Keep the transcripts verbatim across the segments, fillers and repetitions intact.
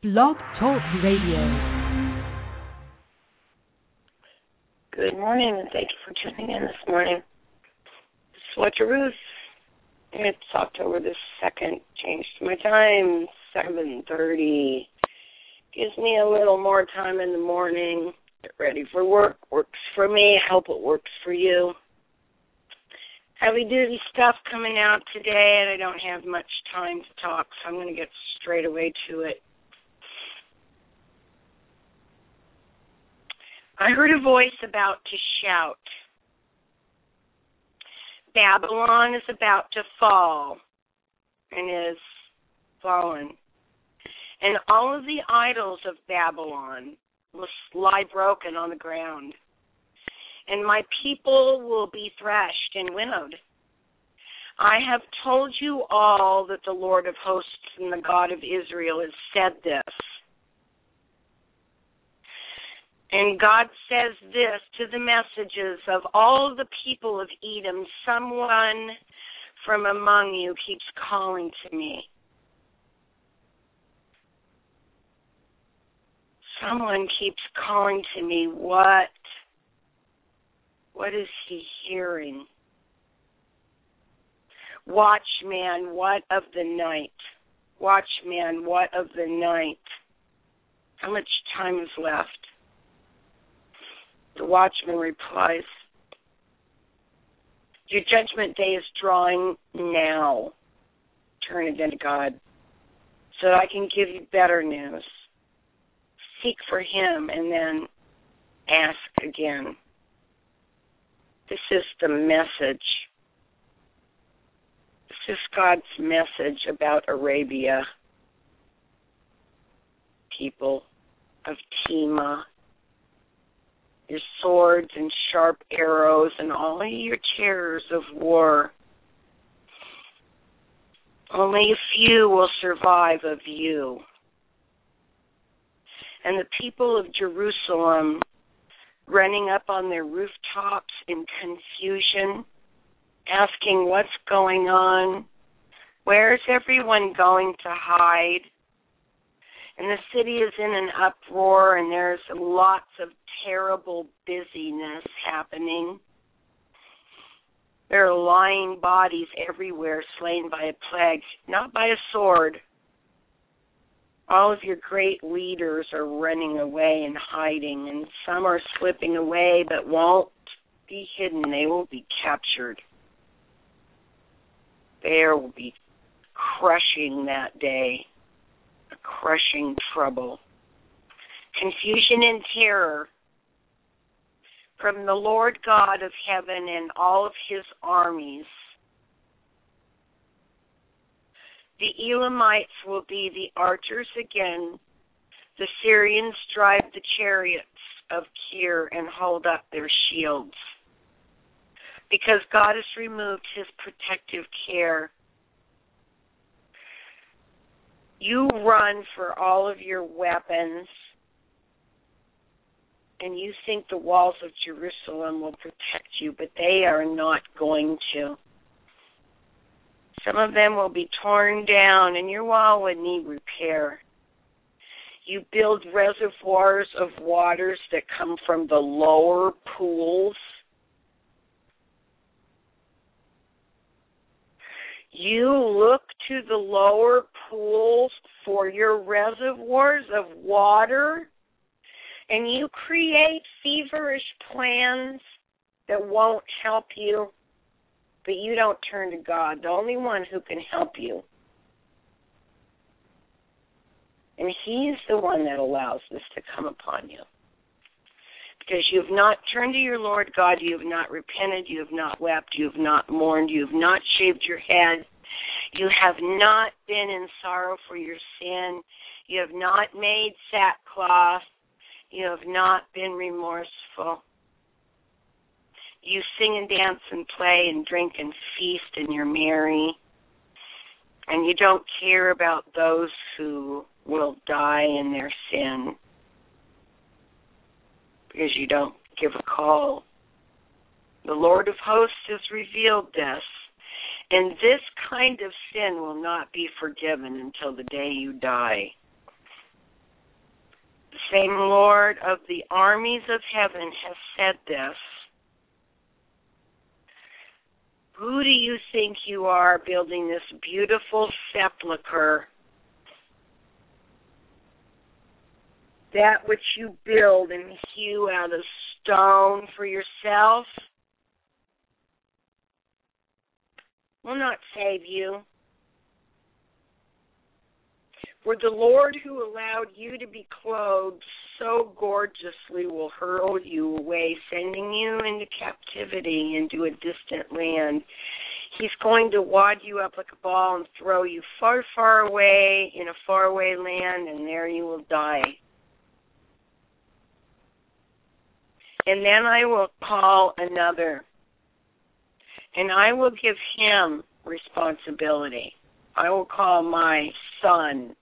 Blog Talk Radio. Good morning, and thank you for tuning in this morning. This is Fletcher Ruth. It's October the second. Changed my time, seven thirty. Gives me a little more time in the morning. Get ready for work. Works for me. I hope it works for you. Heavy-duty stuff coming out today, and I don't have much time to talk, so I'm going to get straight away to it. I heard a voice about to shout. Babylon is about to fall and is fallen. And all of the idols of Babylon will lie broken on the ground. And my people will be threshed and winnowed. I have told you all that the Lord of hosts and the God of Israel has said this. And God says this to the messages of all the people of Edom, someone from among you keeps calling to me. Someone keeps calling to me. What? What is he hearing? Watchman, what of the night? Watchman, what of the night? How much time is left? The watchman replies, your judgment day is drawing now. Turn it into God so that I can give you better news. Seek for him and then ask again. This is the message. This is God's message about Arabia. People of Tema. Your swords and sharp arrows and all your terrors of war. Only a few will survive of you. And the people of Jerusalem running up on their rooftops in confusion, asking what's going on, where's everyone going to hide? And the city is in an uproar, and there's lots of terrible busyness happening. There are lying bodies everywhere, slain by a plague, not by a sword. All of your great leaders are running away and hiding, and some are slipping away but won't be hidden. They will be captured. There will be crushing that day. Crushing trouble, confusion and terror from the Lord God of heaven and all of his armies. The Elamites will be the archers again. The Syrians drive the chariots of Kir and hold up their shields. Because God has removed his protective care. You run for all of your weapons, and you think the walls of Jerusalem will protect you, but they are not going to. Some of them will be torn down, and your wall would need repair. You build reservoirs of waters that come from the lower pools. You look to the lower pools for your reservoirs of water, and you create feverish plans that won't help you, but you don't turn to God, the only one who can help you. And he's the one that allows this to come upon you. Because you have not turned to your Lord God, you have not repented, you have not wept, you have not mourned, you have not shaved your head, you have not been in sorrow for your sin, you have not made sackcloth, you have not been remorseful. You sing and dance and play and drink and feast and you're merry, and you don't care about those who will die in their sin. Because you don't give a call. The Lord of hosts has revealed this, and this kind of sin will not be forgiven until the day you die. same Lord of the armies of heaven has said this. Who do you think you are building this beautiful sepulcher? That which you build and hew out of stone for yourself will not save you. For the Lord who allowed you to be clothed so gorgeously will hurl you away, sending you into captivity into a distant land. He's going to wad you up like a ball and throw you far, far away in a faraway land, and there you will die. And then I will call another, and I will give him responsibility. I will call my son.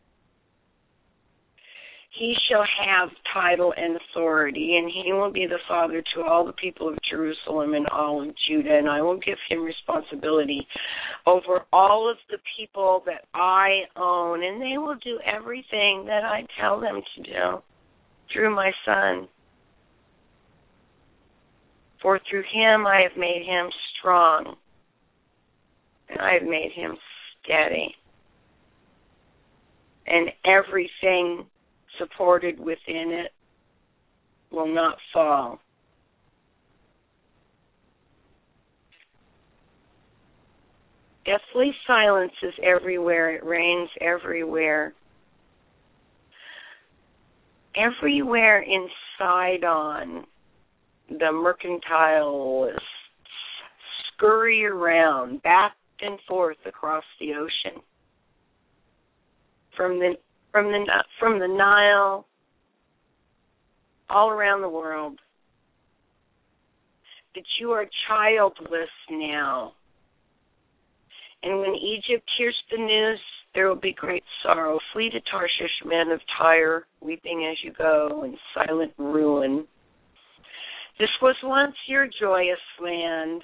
He shall have title and authority, and he will be the father to all the people of Jerusalem and all of Judah, and I will give him responsibility over all of the people that I own, and they will do everything that I tell them to do through my son. For through him I have made him strong, and I have made him steady, and everything supported within it will not fall. Deathly silence is everywhere. It reigns everywhere. Everywhere in Sidon, the mercantilists scurry around back and forth across the ocean. From the From the from the Nile, all around the world. But you are childless now. And when Egypt hears the news, there will be great sorrow. Flee to Tarshish, men of Tyre, weeping as you go, in silent ruin. This was once your joyous land.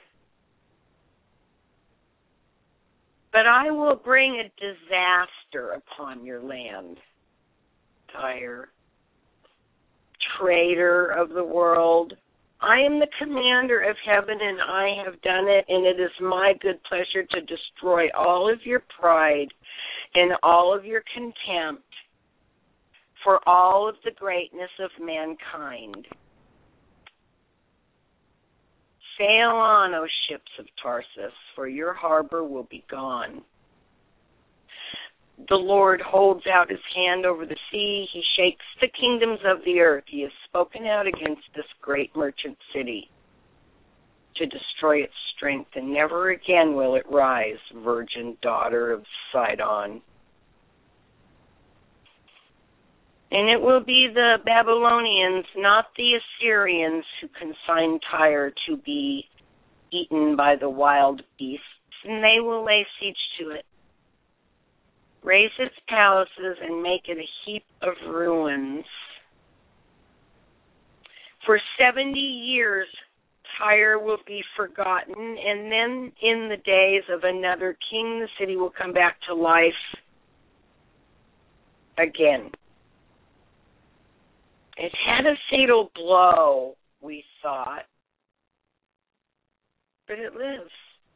But I will bring a disaster upon your land, Tyre, traitor of the world. I am the commander of heaven, and I have done it, and it is my good pleasure to destroy all of your pride and all of your contempt for all of the greatness of mankind. Sail on, O ships of Tarsus, for your harbor will be gone. The Lord holds out his hand over the sea. He shakes the kingdoms of the earth. He has spoken out against this great merchant city to destroy its strength, and never again will it rise, virgin daughter of Sidon. And it will be the Babylonians, not the Assyrians, who consign Tyre to be eaten by the wild beasts, and they will lay siege to it, raise its palaces, and make it a heap of ruins. For seventy years, Tyre will be forgotten, and then in the days of another king, the city will come back to life again. It had a fatal blow, we thought, but it lives.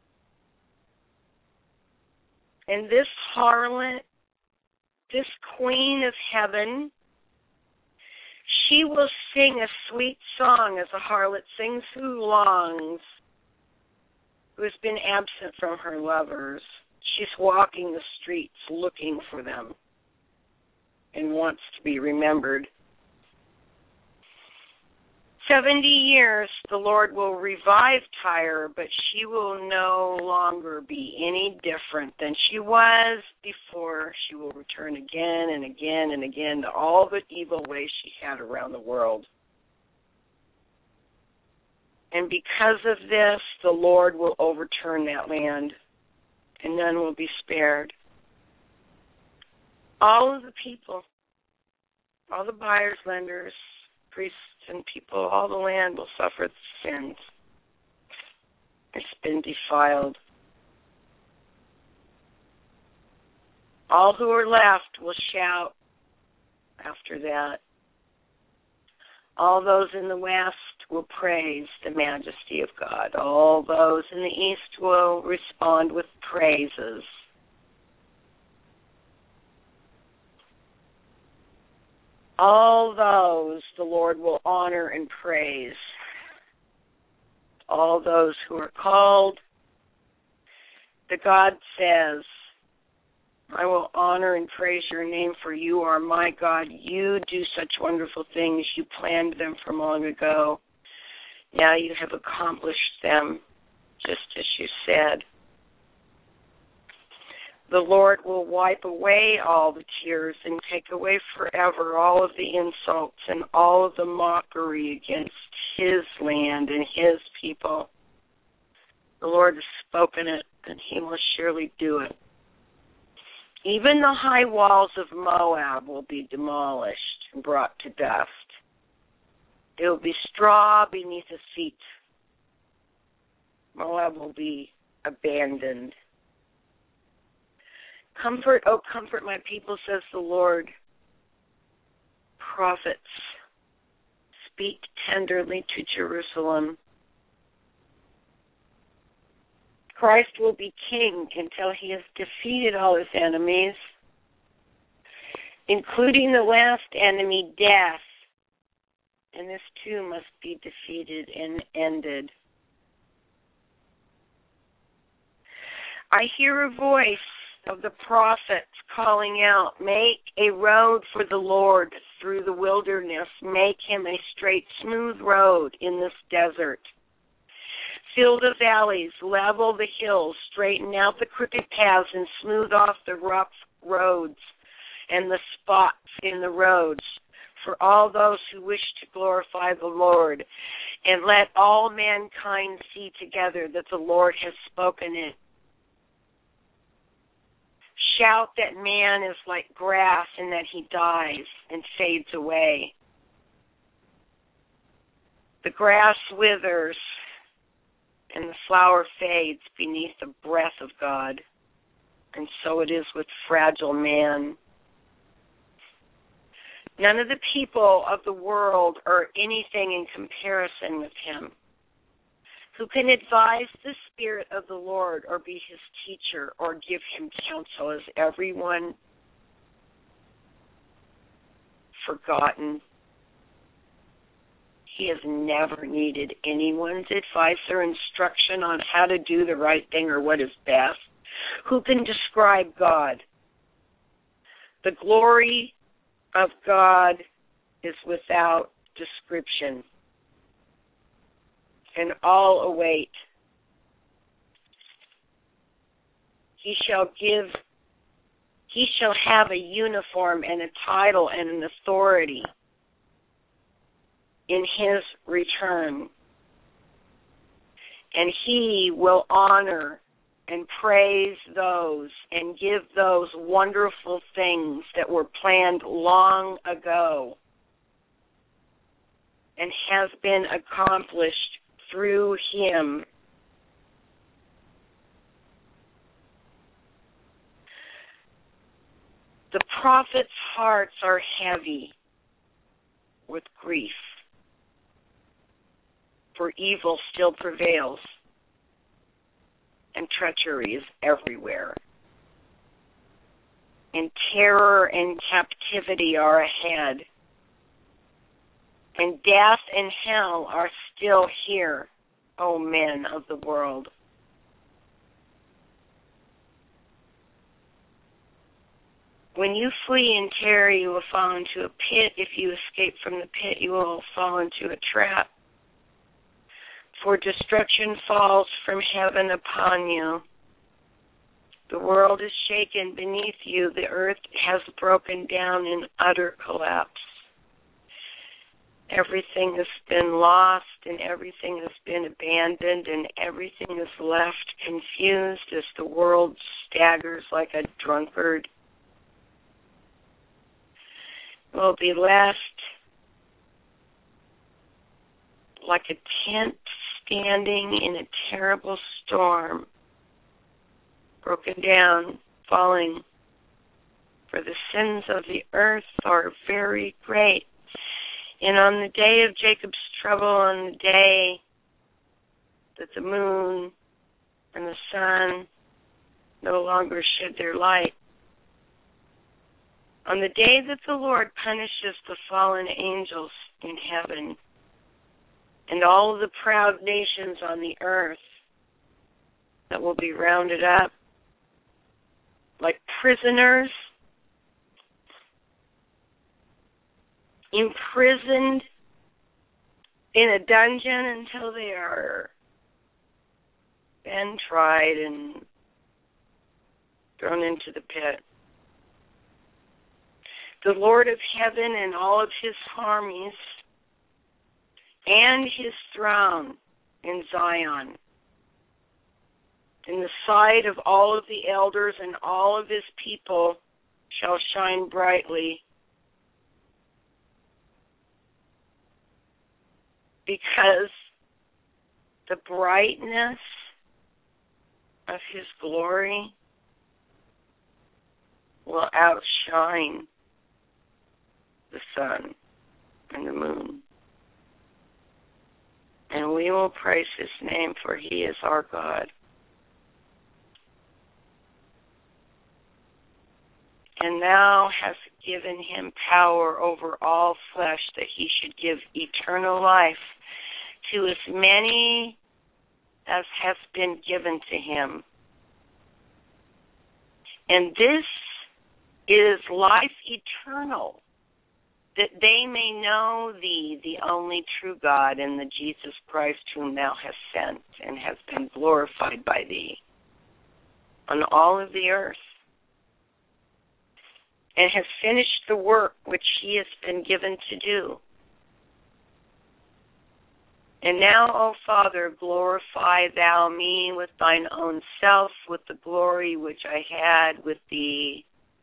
And this harlot, this queen of heaven, she will sing a sweet song as a harlot sings who longs, who has been absent from her lovers. She's walking the streets looking for them and wants to be remembered. Seventy years the Lord will revive Tyre, but she will no longer be any different than she was before. She will return again and again and again to all the evil ways she had around the world. And because of this, the Lord will overturn that land, and none will be spared. All of the people, all the buyers, lenders, priests, and people, all the land will suffer sins. It's been defiled. All who are left will shout after that, All those in the west will praise the majesty of God. All those in the east will respond with praises. All those the Lord will honor and praise. All those who are called, the God says, I will honor and praise your name, for you are my God. You do such wonderful things. You planned them from long ago. Now you have accomplished them, just as you said. The Lord will wipe away all the tears and take away forever all of the insults and all of the mockery against his land and his people. The Lord has spoken it, and he will surely do it. Even the high walls of Moab will be demolished and brought to dust. There will be straw beneath his feet. Moab will be abandoned. Comfort, oh comfort my people, says the Lord. Prophets, speak tenderly to Jerusalem. Christ will be king until he has defeated all his enemies, including the last enemy, death. And this too must be defeated and ended. I hear a voice of the prophets calling out, make a road for the Lord through the wilderness. Make him a straight, smooth road in this desert. Fill the valleys, level the hills, straighten out the crooked paths, and smooth off the rough roads and the spots in the roads for all those who wish to glorify the Lord. And let all mankind see together that the Lord has spoken it. Shout that man is like grass and that he dies and fades away. The grass withers and the flower fades beneath the breath of God. And so it is with fragile man. None of the people of the world are anything in comparison with him. Who can advise the Spirit of the Lord or be his teacher or give him counsel? Is everyone forgotten? He has never needed anyone's advice or instruction on how to do the right thing or what is best. Who can describe God? The glory of God is without description. And all await. He shall give, he shall have a uniform and a title and an authority in his return. And he will honor and praise those and give those wonderful things that were planned long ago and has been accomplished through him. The prophets' hearts are heavy with grief, for evil still prevails, and treachery is everywhere. And terror and captivity are ahead. And death and hell are still here, O men of the world. When you flee in terror, you will fall into a pit. If you escape from the pit, you will fall into a trap. For destruction falls from heaven upon you. The world is shaken beneath you. The earth has broken down in utter collapse. Everything has been lost, and everything has been abandoned, and everything is left confused as the world staggers like a drunkard. It will be left like a tent standing in a terrible storm, broken down, falling, for the sins of the earth are very great. And on the day of Jacob's trouble, on the day that the moon and the sun no longer shed their light, on the day that the Lord punishes the fallen angels in heaven and all of the proud nations on the earth that will be rounded up like prisoners, imprisoned in a dungeon until they are then tried and thrown into the pit. The Lord of heaven and all of his armies and his throne in Zion, in the sight of all of the elders and all of his people, shall shine brightly, because the brightness of his glory will outshine the sun and the moon. And we will praise his name, for he is our God. And thou hast given him power over all flesh, that he should give eternal life to as many as has been given to him. And this is life eternal, that they may know thee, the only true God, and the Jesus Christ whom thou hast sent, and hast been glorified by thee on all of the earth, and has finished the work which he has been given to do. And now, O Father, glorify thou me with thine own self, with the glory which I had with thee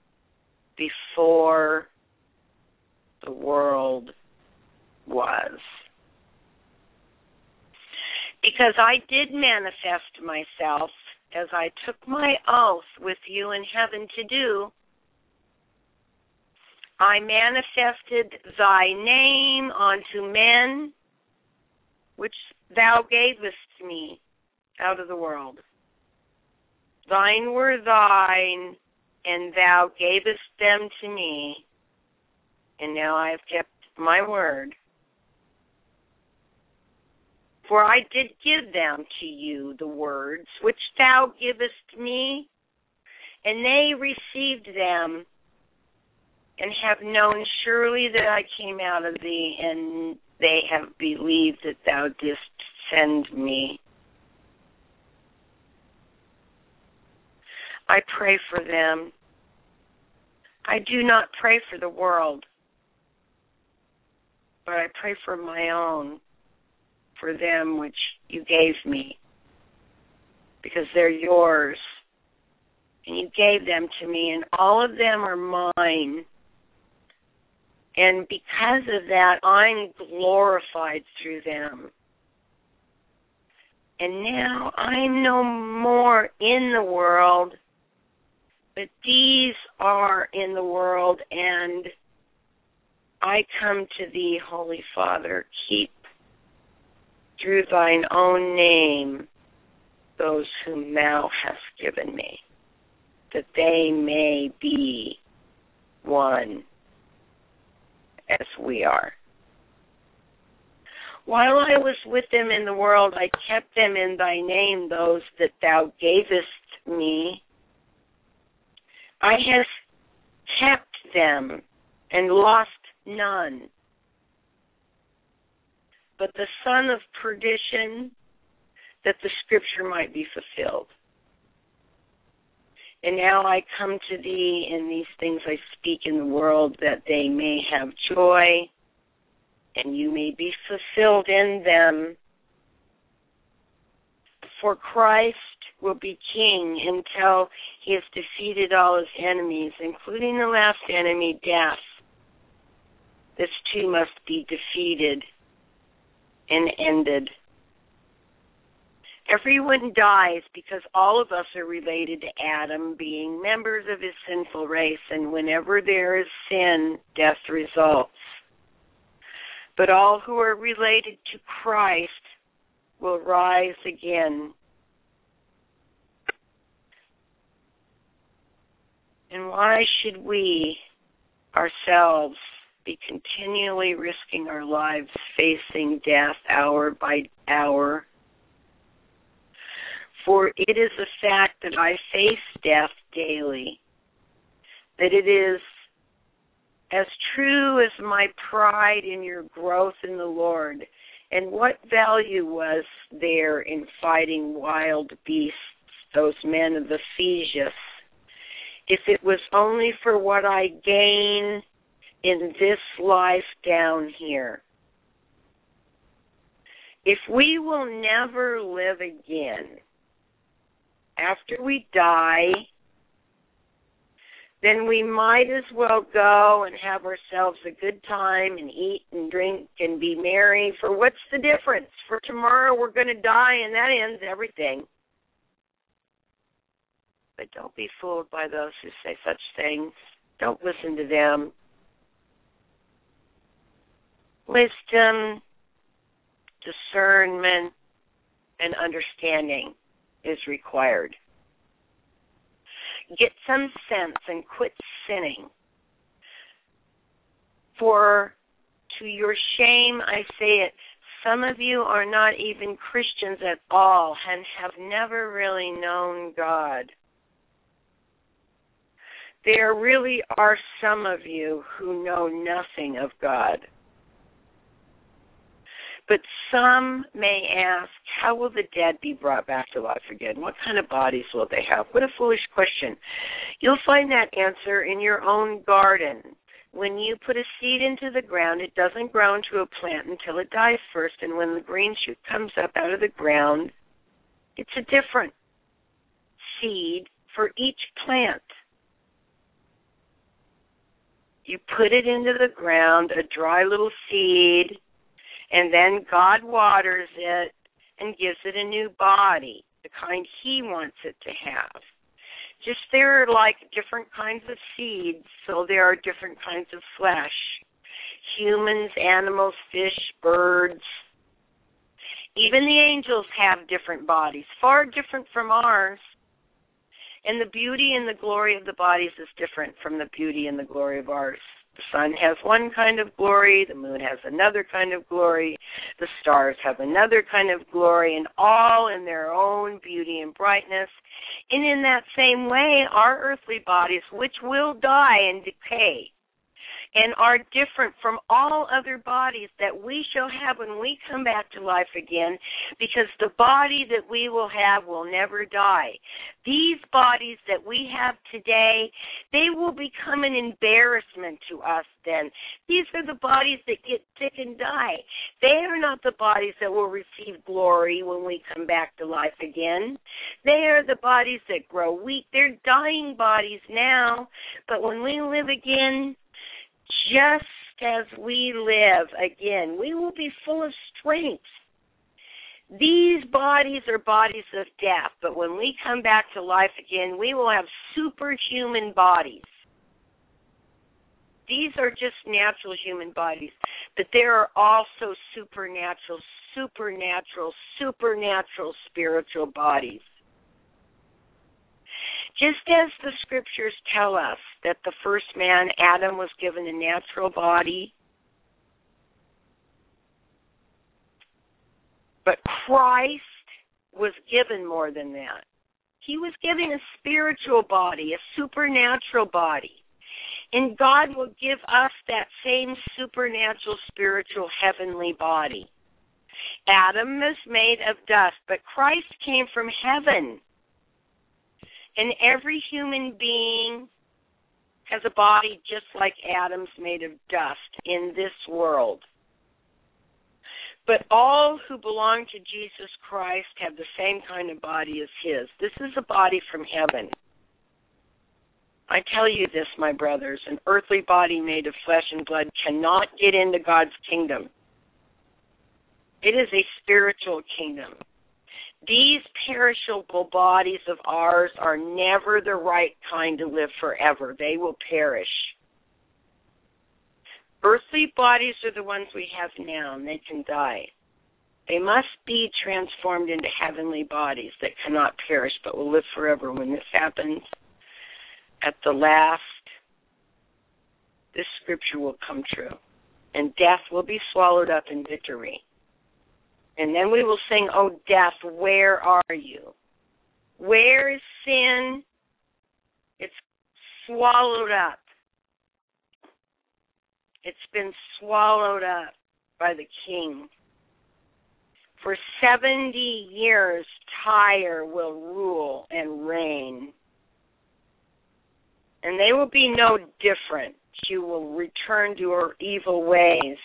before the world was. Because I did manifest myself, as I took my oath with you in heaven to do. I manifested thy name unto men, which thou gavest me out of the world. Thine were thine, and thou gavest them to me, and now I have kept my word. For I did give them to you, the words which thou givest me, and they received them, and have known surely that I came out of thee, and they have believed that thou didst send me. I pray for them. I do not pray for the world, but I pray for my own, for them which you gave me, because they're yours, and you gave them to me, and all of them are mine. And because of that, I'm glorified through them. And now I'm no more in the world, but these are in the world, and I come to thee, Holy Father. Keep through thine own name those whom thou hast given me, that they may be one as we are. While I was with them in the world, I kept them in thy name, those that thou gavest me. I have kept them and lost none. But the son of perdition, that the scripture might be fulfilled. And now I come to thee, and these things I speak in the world, that they may have joy, and you may be fulfilled in them. For Christ will be king until he has defeated all his enemies, including the last enemy, death. This too must be defeated and ended. Everyone dies because all of us are related to Adam, being members of his sinful race, and whenever there is sin, death results. But all who are related to Christ will rise again. And why should we ourselves be continually risking our lives facing death hour by hour? For it is a fact that I face death daily, that it is as true as my pride in your growth in the Lord. And what value was there in fighting wild beasts, those men of Ephesus, if it was only for what I gain in this life down here? If we will never live again after we die, then we might as well go and have ourselves a good time and eat and drink and be merry. For what's the difference? For tomorrow we're going to die and that ends everything. But don't be fooled by those who say such things. Don't listen to them. Wisdom, discernment, and understanding is required. Get some sense and quit sinning. For to your shame I say it, some of you are not even Christians at all and have never really known God. There really are some of you who know nothing of God. But some may ask, how will the dead be brought back to life again? What kind of bodies will they have? What a foolish question. You'll find that answer in your own garden. When you put a seed into the ground, it doesn't grow into a plant until it dies first. And when the green shoot comes up out of the ground, it's a different seed for each plant. You put it into the ground, a dry little seed, and then God waters it and gives it a new body, the kind He wants it to have. Just there are like different kinds of seeds, so there are different kinds of flesh. Humans, animals, fish, birds. Even the angels have different bodies, far different from ours. And the beauty and the glory of the bodies is different from the beauty and the glory of ours. The sun has one kind of glory, the moon has another kind of glory, the stars have another kind of glory, and all in their own beauty and brightness. And in that same way, our earthly bodies, which will die and decay, and are different from all other bodies that we shall have when we come back to life again, because the body that we will have will never die. These bodies that we have today, they will become an embarrassment to us then. These are the bodies that get sick and die. They are not the bodies that will receive glory when we come back to life again. They are the bodies that grow weak. They're dying bodies now, but when we live again, just as we live again, we will be full of strength. These bodies are bodies of death, but when we come back to life again, we will have superhuman bodies. These are just natural human bodies, but there are also supernatural, supernatural, supernatural spiritual bodies. Just as the scriptures tell us that the first man, Adam, was given a natural body, but Christ was given more than that. He was given a spiritual body, a supernatural body. And God will give us that same supernatural, spiritual, heavenly body. Adam was made of dust, but Christ came from heaven. And every human being has a body just like Adam's, made of dust in this world. But all who belong to Jesus Christ have the same kind of body as his. This is a body from heaven. I tell you this, my brothers, an earthly body made of flesh and blood cannot get into God's kingdom. It is a spiritual kingdom. These perishable bodies of ours are never the right kind to live forever. They will perish. Earthly bodies are the ones we have now, and they can die. They must be transformed into heavenly bodies that cannot perish but will live forever. When this happens, at the last, this scripture will come true, and death will be swallowed up in victory. And then we will sing, "Oh, death, where are you? Where is sin? It's swallowed up. It's been swallowed up by the King. For seventy years, Tyre will rule and reign. And they will be no different. She will return to her evil ways.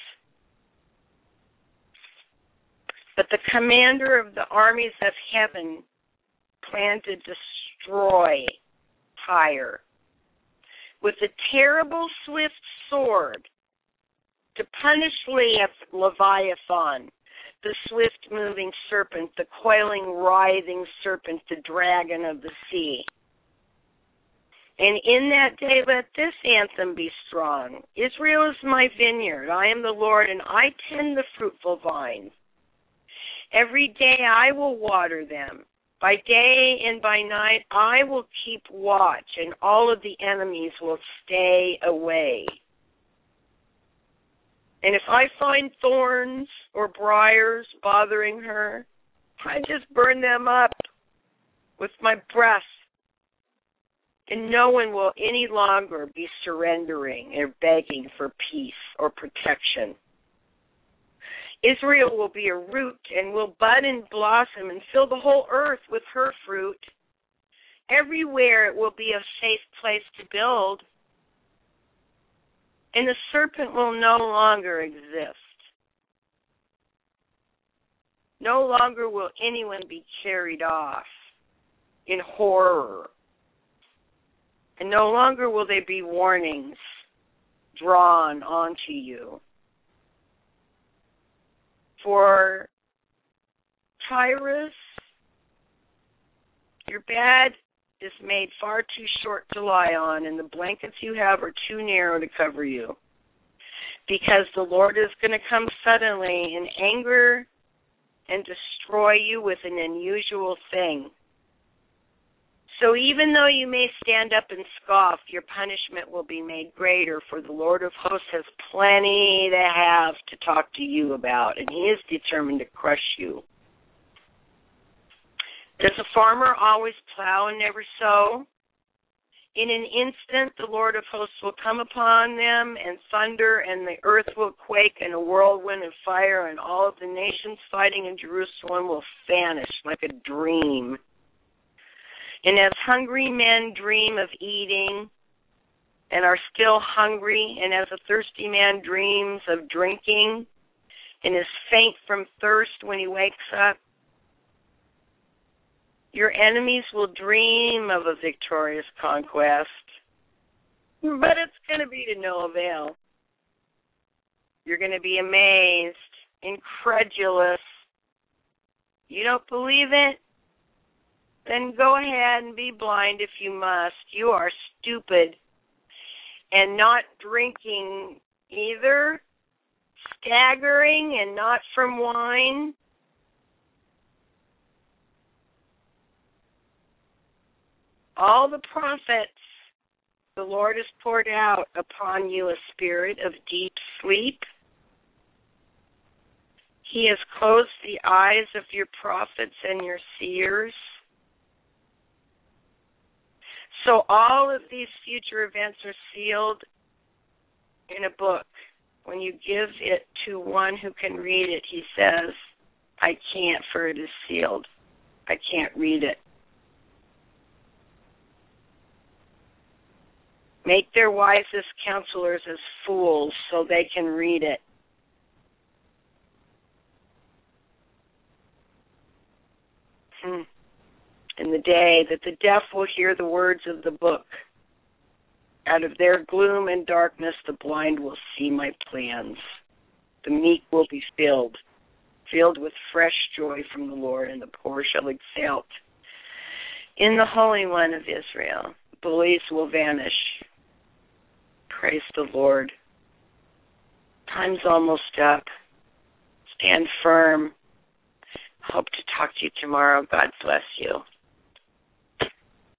But the commander of the armies of heaven planned to destroy Tyre with a terrible swift sword to punish Leviathan, the swift-moving serpent, the coiling, writhing serpent, the dragon of the sea. And in that day, let this anthem be strong. Israel is my vineyard. I am the Lord, and I tend the fruitful vine. Every day I will water them. By day and by night I will keep watch, and all of the enemies will stay away. And if I find thorns or briars bothering her, I just burn them up with my breath. And no one will any longer be surrendering or begging for peace or protection. Israel will be a root and will bud and blossom and fill the whole earth with her fruit. Everywhere it will be a safe place to build. And the serpent will no longer exist. No longer will anyone be carried off in horror. And no longer will there be warnings drawn onto you. For Tyrus, your bed is made far too short to lie on, and the blankets you have are too narrow to cover you. Because the Lord is going to come suddenly in anger and destroy you with an unusual thing. So even though you may stand up and scoff, your punishment will be made greater, for the Lord of hosts has plenty to have to talk to you about, and he is determined to crush you. Does a farmer always plow and never sow? In an instant the Lord of hosts will come upon them, and thunder, and the earth will quake, and a whirlwind of fire, and all of the nations fighting in Jerusalem will vanish like a dream. And as hungry men dream of eating and are still hungry, and as a thirsty man dreams of drinking and is faint from thirst when he wakes up, your enemies will dream of a victorious conquest, but it's going to be to no avail. You're going to be amazed, incredulous. You don't believe it? Then go ahead and be blind if you must. You are stupid. And not drinking either, staggering and not from wine. All the prophets, the Lord has poured out upon you a spirit of deep sleep. He has closed the eyes of your prophets and your seers. So all of these future events are sealed in a book. When you give it to one who can read it, he says, I can't, for it is sealed. I can't read it. Make their wisest counselors as fools so they can read it. Hmm. In the day that the deaf will hear the words of the book. Out of their gloom and darkness, the blind will see my plans. The meek will be filled, filled with fresh joy from the Lord, and the poor shall exult. In the Holy One of Israel, bullies will vanish. Praise the Lord. Time's almost up. Stand firm. Hope to talk to you tomorrow. God bless you.